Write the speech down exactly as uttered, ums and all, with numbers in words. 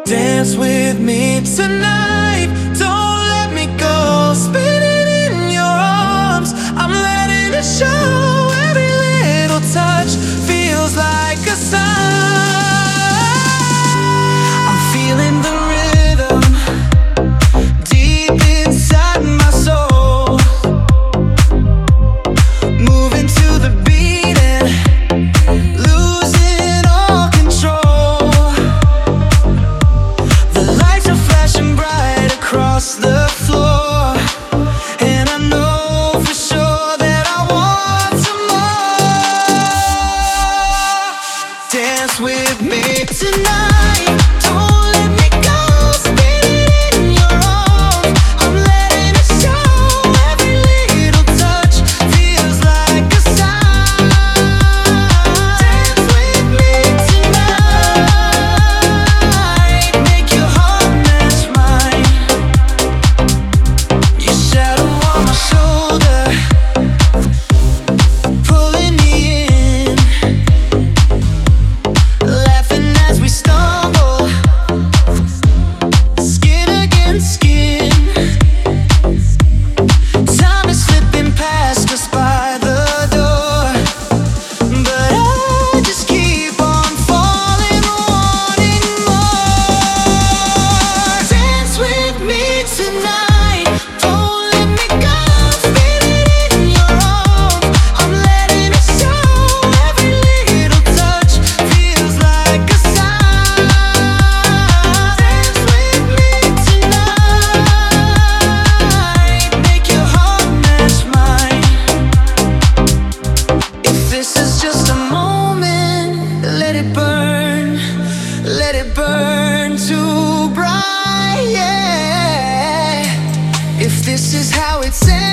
Dance with me tonight, don't let me go. Spinning in your arms, I'm letting it show. Every little touch feels like a sign. I'm feeling the rhythm deep inside my soul, moving to the beat and losing all control. The lights are flashing bright across the floor, and I know for sure that I want some more. Dance with me tonight, don't let me go. Spinning in your arms, I'm letting it show. Every little touch feels like a sign. Dance with me tonight, make your heart match mine. Your shadow on my shoulder, pulling me in, laughing as we stumble, skin against skin. Time is slipping past us by the door, but I just keep on falling, wanting more. Dance with me tonight, don't let me go. Spinning in your arms, I'm letting it show. Every little touch feels like a sign. Dance with me tonight, make your heart match mine. If this is just a moment, let it burn, let it burn too bright, yeah. If this is how it's